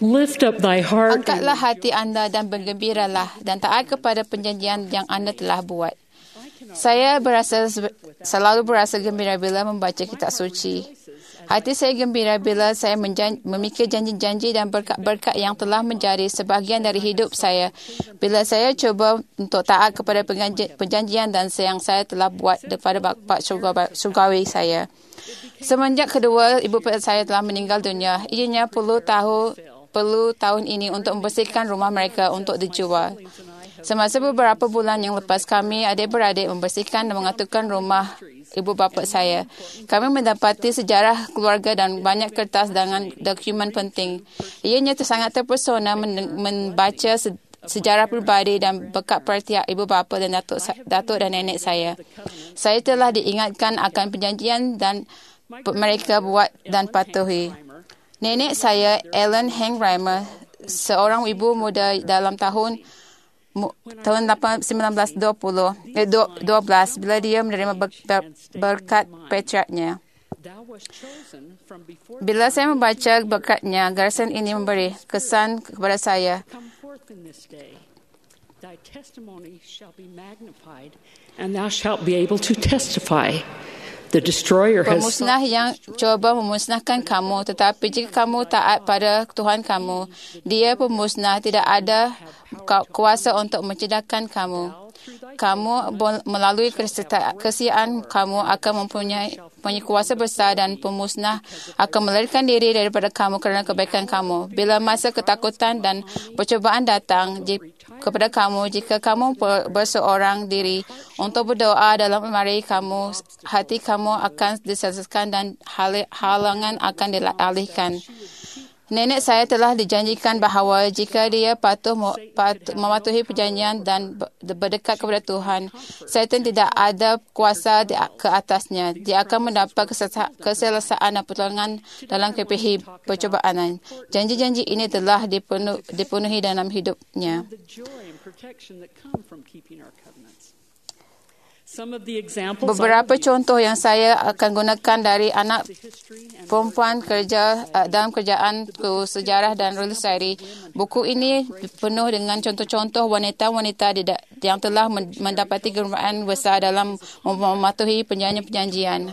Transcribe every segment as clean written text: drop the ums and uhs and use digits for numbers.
Lift up thy heart. Angkatlah hati anda dan bergembiralah dan taat kepada perjanjian yang anda telah buat. Saya selalu berasa gembira bila membaca kitab suci. Hati saya gembira bila saya memikir janji-janji dan berkat-berkat yang telah menjadi sebahagian dari hidup saya. Bila saya cuba untuk taat kepada perjanjian dan yang saya telah buat kepada bapa surgawi saya. Semenjak kedua ibu bapa saya telah meninggal dunia, ianya perlu tahun ini untuk membersihkan rumah mereka untuk dijual. Semasa beberapa bulan yang lepas, kami adik-beradik membersihkan dan mengaturkan rumah ibu bapa saya. Kami mendapati sejarah keluarga dan banyak kertas dengan dokumen penting. Ianya sangat terpesona membaca sejarah pribadi dan berkat perhatian ibu bapa dan datuk dan nenek saya. Saya telah diingatkan akan perjanjian dan mereka buat dan patuhi. Nenek saya, Ellen Hengheimer, seorang ibu muda dalam tahun 1912 bila dia menerima berkat patriarknya. Bila saya membaca berkatnya, garisan ini memberi kesan kepada saya. Thy testimony shall be magnified, and thou shalt be able to testify. The destroyer has Pemusnah yang coba memusnahkan kamu, tetapi jika kamu taat pada Tuhan kamu, dia pemusnah tidak ada kuasa untuk mencedahkan kamu. Kamu melalui kesiaan kamu akan mempunyai kuasa besar dan pemusnah akan melarikan diri daripada kamu kerana kebaikan kamu. Bila masa ketakutan dan percubaan datang kepada kamu, jika kamu berseorang diri untuk berdoa dalam lemari kamu, hati kamu akan diselesaikan dan halangan akan dialihkan. Nenek saya telah dijanjikan bahawa jika dia patuh mematuhi perjanjian dan berdekat kepada Tuhan, syaitan tidak ada kuasa ke atasnya. Dia akan mendapat keselesaan dan pertolongan dalam kehidupan percubaan. Janji-janji ini telah dipenuhi dalam hidupnya. Beberapa contoh yang saya akan gunakan dari anak perempuan kerja dalam kerjaan sejarah dan realisasi. Buku ini penuh dengan contoh-contoh wanita-wanita yang telah mendapati kegembiraan besar dalam mematuhi perjanjian.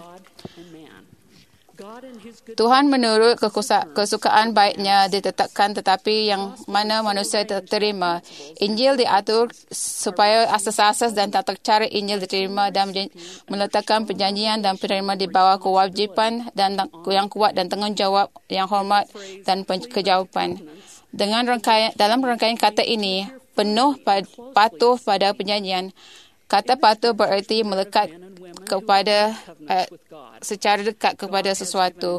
Tuhan menurut kesukaan baiknya ditetapkan, tetapi yang mana manusia terima. Injil diatur supaya asas-asas dan tata cara Injil diterima dan meletakkan perjanjian dan penerima di bawah kewajipan dan yang kuat dan tanggungjawab yang hormat dan kejawapan. Dalam rangkaian kata ini, penuh patuh pada perjanjian. Kata patuh bererti melekat kepada secara dekat kepada sesuatu.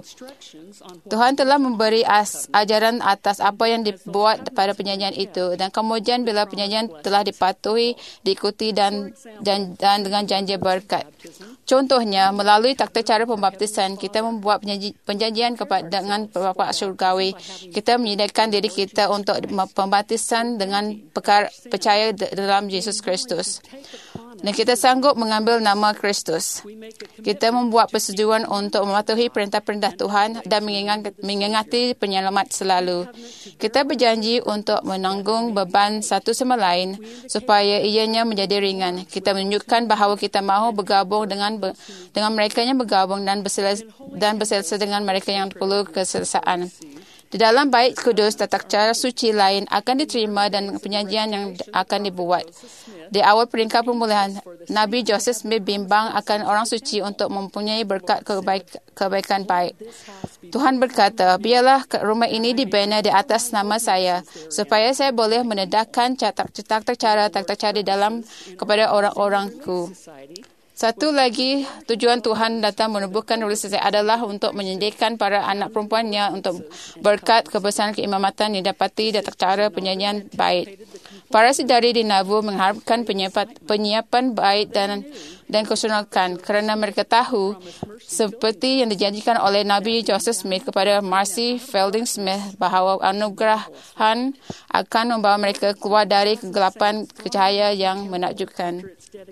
Tuhan telah memberi ajaran atas apa yang dibuat pada perjanjian itu, dan kemudian bila perjanjian telah dipatuhi, diikuti dan dengan janji berkat. Contohnya, melalui tata cara pembaptisan, kita membuat perjanjian dengan Bapa Surgawi. Kita menyediakan diri kita untuk pembaptisan dengan percaya dalam Yesus Kristus. Dan kita sanggup mengambil nama Kristus. Kita membuat persetujuan untuk mematuhi perintah-perintah Tuhan dan mengingati penyelamat selalu. Kita berjanji untuk menanggung beban satu sama lain supaya ianya menjadi ringan. Kita menunjukkan bahawa kita mahu bergabung dengan mereka yang bergabung dan berselesa dengan mereka yang perlu keselesaan. Di dalam bait kudus, tata cara suci lain akan diterima dan perjanjian yang akan dibuat. Di awal peringkat pemulihan, Nabi Joseph Smith bimbang akan orang suci untuk mempunyai berkat kebaikan baik. Tuhan berkata, biarlah rumah ini dibina di atas nama saya, supaya saya boleh menedahkan tata cara di dalam kepada orang-orangku. Satu lagi tujuan Tuhan datang menubuhkan realisasi adalah untuk menyediakan para anak perempuannya untuk berkat kebesaran keimamatan yang dapati tata cara penyanyian baik. Para sedari di Nauvoo mengharapkan penyiapan baik dan keseronokan kerana mereka tahu seperti yang dijanjikan oleh Nabi Joseph Smith kepada Marcy Fielding Smith bahawa anugerahan akan membawa mereka keluar dari kegelapan ke cahaya yang menakjubkan.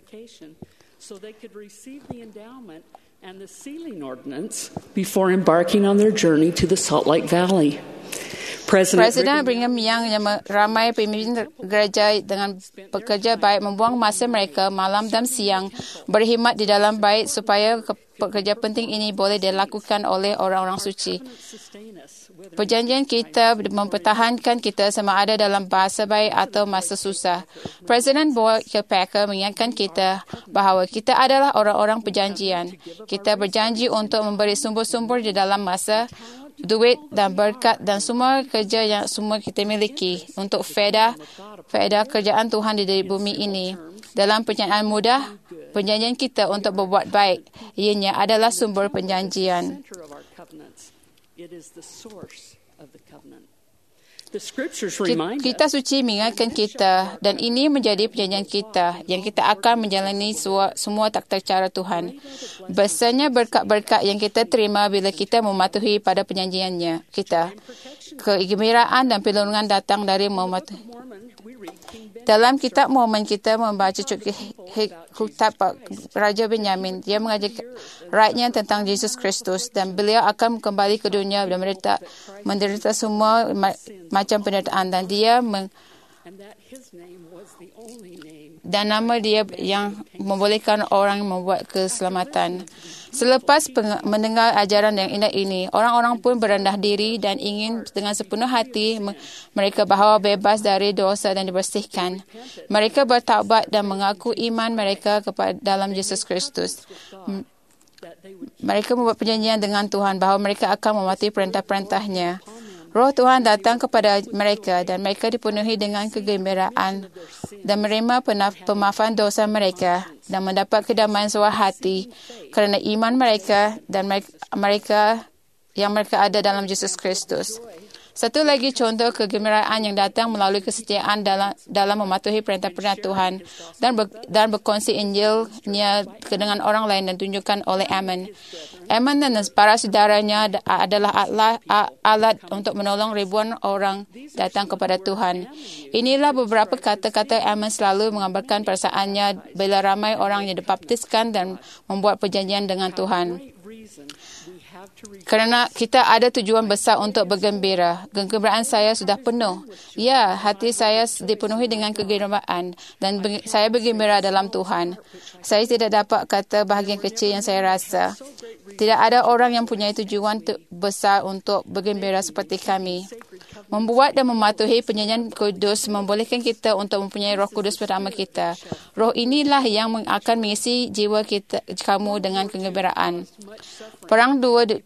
So they could receive the endowment and the sealing ordinance before embarking on their journey to the Salt Lake Valley. Presiden Brigham Young yang ramai pemimpin gereja dengan pekerja baik membuang masa mereka malam dan siang berkhidmat di dalam bait supaya pekerja penting ini boleh dilakukan oleh orang-orang suci. Perjanjian kita mempertahankan kita sama ada dalam bahasa baik atau masa susah. Presiden Boyd K. Packer mengingatkan kita bahawa kita adalah orang-orang perjanjian. Kita berjanji untuk memberi sumber-sumber di dalam masa, duit dan berkat dan semua kerja yang semua kita miliki untuk faedah kerjaan Tuhan di bumi ini. Dalam perkataan mudah, perjanjian kita untuk berbuat baik, ianya adalah sumber perjanjian. Kita suci mengingatkan kita dan ini menjadi perjanjian kita yang kita akan menjalani semua tata cara Tuhan. Besarnya berkat-berkat yang kita terima bila kita mematuhi pada perjanjiannya kita. Kegembiraan dan perlindungan datang dari mematuhi. Dalam kitab Mormon kita membaca kitab Raja Benyamin. Dia mengajar rakyatnya tentang Yesus Kristus dan beliau akan kembali ke dunia dan menderita semua macam penderitaan dan dia dan nama dia yang membolehkan orang membuat keselamatan. Selepas mendengar ajaran yang indah ini, orang-orang pun berendah diri dan ingin dengan sepenuh hati mereka bahawa bebas dari dosa dan dibersihkan. Mereka bertaubat dan mengaku iman mereka kepada dalam Yesus Kristus. Mereka membuat perjanjian dengan Tuhan bahawa mereka akan mematuhi perintah-perintahnya. Roh Tuhan datang kepada mereka dan mereka dipenuhi dengan kegembiraan dan menerima pemaafan dosa mereka dan mendapat kedamaian sebuah hati kerana iman mereka dan mereka ada dalam Yesus Kristus. Satu lagi contoh kegembiraan yang datang melalui kesetiaan dalam mematuhi perintah-perintah Tuhan dan berkongsi Injilnya dengan orang lain dan tunjukkan oleh Ammon. Ammon dan para saudaranya adalah alat untuk menolong ribuan orang datang kepada Tuhan. Inilah beberapa kata-kata Ammon selalu mengambarkan perasaannya bila ramai orang yang dibaptiskan dan membuat perjanjian dengan Tuhan. Kerana kita ada tujuan besar untuk bergembira. Kegembiraan saya sudah penuh. Ya, hati saya dipenuhi dengan kegembiraan dan saya bergembira dalam Tuhan. Saya tidak dapat kata bahagian kecil yang saya rasa. Tidak ada orang yang punya tujuan besar untuk bergembira seperti kami. Membuat dan mematuhi perjanjian kudus membolehkan kita untuk mempunyai Roh Kudus bersama kita. Roh inilah yang akan mengisi jiwa kamu dengan kegembiraan. Perang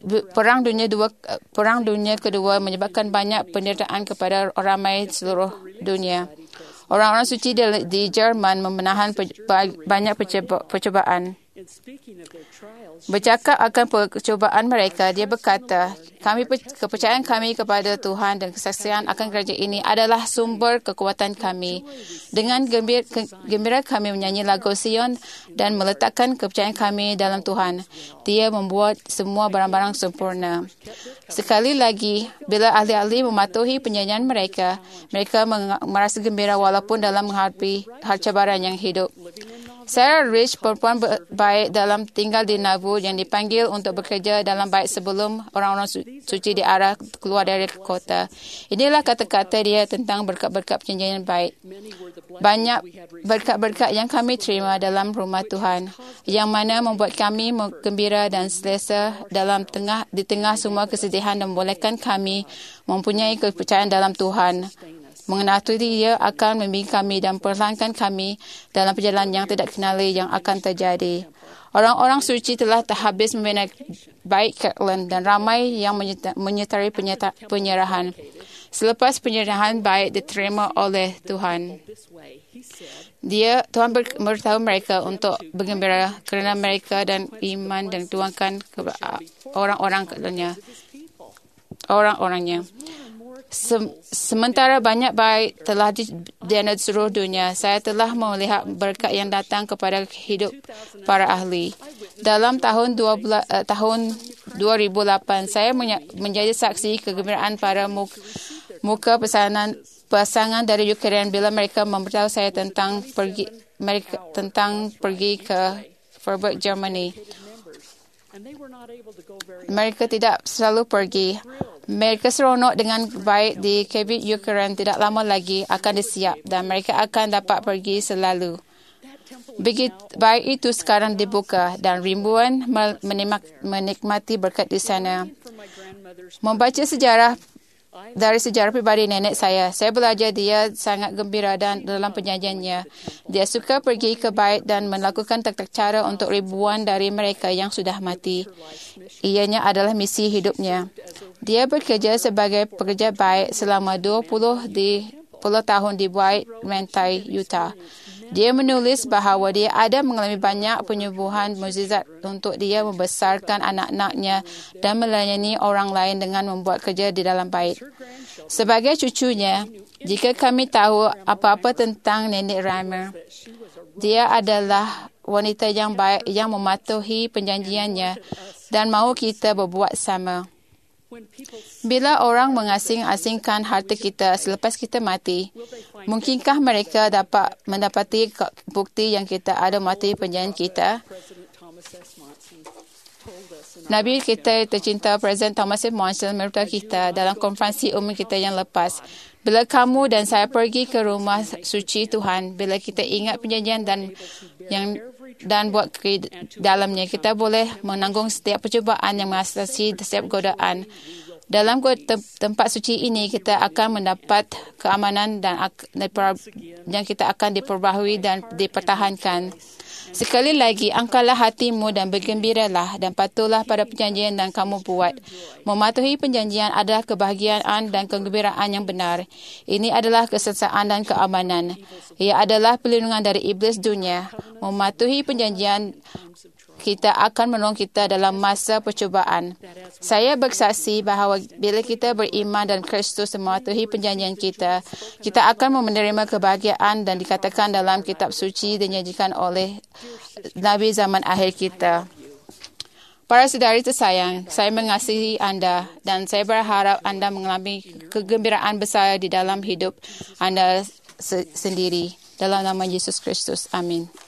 dunia kedua menyebabkan banyak penderitaan kepada ramai seluruh dunia. Orang-orang suci di Jerman memenahan banyak percubaan. Bercakap akan percubaan mereka, dia berkata, kepercayaan kami kepada Tuhan dan kesaksian akan kerajaan ini adalah sumber kekuatan kami. Dengan gembira kami menyanyi lagu Sion dan meletakkan kepercayaan kami dalam Tuhan. Dia membuat semua barang-barang sempurna. Sekali lagi, bila ahli-ahli mematuhi perjanjian mereka merasa gembira walaupun dalam menghadapi hal cabaran yang hidup. Sarah Rich, perempuan baik dalam tinggal di Nauvoo yang dipanggil untuk bekerja dalam bait sebelum orang-orang suci diarah keluar dari kota. Inilah kata-kata dia tentang berkat-berkat perjanjian baik. Banyak berkat-berkat yang kami terima dalam rumah Tuhan, yang mana membuat kami gembira dan selesa di tengah semua kesedihan dan membolehkan kami mempunyai kepercayaan dalam Tuhan. Mengenali dia akan membimbing kami dan perlahankan kami dalam perjalanan yang tidak kenali yang akan terjadi. Orang-orang suci telah terhabis membina bait Kirtland dan ramai yang menyertai penyerahan. Selepas penyerahan bait diterima oleh Tuhan, Tuhan memberitahu mereka untuk bergembira kerana mereka dan iman dan tuangkan orang-orangnya. Sementara banyak baik telah diana di seluruh dunia, saya telah melihat berkat yang datang kepada hidup para ahli. Dalam tahun 2008, saya menjadi saksi kegembiraan para muka pasangan dari Ukraine bila mereka memberitahu saya tentang pergi ke Freiburg, Germany. Mereka tidak selalu pergi. Mereka seronok dengan baik di kabin Ukraine tidak lama lagi akan disiap dan mereka akan dapat pergi selalu. Begitu baik itu sekarang dibuka dan ribuan menikmati berkat di sana. Membaca sejarah dari sejarah pribadi nenek saya belajar dia sangat gembira dan dalam perjanjiannya. Dia suka pergi ke bait dan melakukan tata cara untuk ribuan dari mereka yang sudah mati. Ianya adalah misi hidupnya. Dia bekerja sebagai pekerja bait selama 20 tahun di White Manti, Utah. Dia menulis bahawa dia ada mengalami banyak penyembuhan mukjizat untuk dia membesarkan anak-anaknya dan melayani orang lain dengan membuat kerja di dalam bait. Sebagai cucunya, jika kami tahu apa-apa tentang Nenek Reimer, dia adalah wanita yang baik yang mematuhi perjanjiannya dan mahu kita berbuat sama. Bila orang mengasing-asingkan harta kita selepas kita mati, mungkinkah mereka dapat mendapati bukti yang kita ada mati perjanjian kita? Nabi kita tercinta Presiden Thomas S. Monson memberitahu kita dalam konferensi umum kita yang lepas, bila kamu dan saya pergi ke rumah suci Tuhan, bila kita ingat perjanjian dan buat ke dalamnya, kita boleh menanggung setiap percubaan yang mengatasi setiap godaan. Dalam tempat suci ini, kita akan mendapat keamanan dan yang kita akan diperbaharui dan dipertahankan. Sekali lagi, angkatlah hatimu dan bergembiralah dan patuhlah pada perjanjian yang kamu buat. Mematuhi perjanjian adalah kebahagiaan dan kegembiraan yang benar. Ini adalah kesesaan dan keamanan. Ia adalah perlindungan dari iblis dunia. Mematuhi perjanjian kita akan menolong kita dalam masa percubaan. Saya bersaksi bahawa bila kita beriman dan Kristus mematuhi perjanjian kita, kita akan menerima kebahagiaan dan dikatakan dalam kitab suci dinyanyikan oleh Nabi zaman akhir kita. Para saudari tersayang, saya mengasihi anda dan saya berharap anda mengalami kegembiraan besar di dalam hidup anda sendiri. Dalam nama Yesus Kristus. Amin.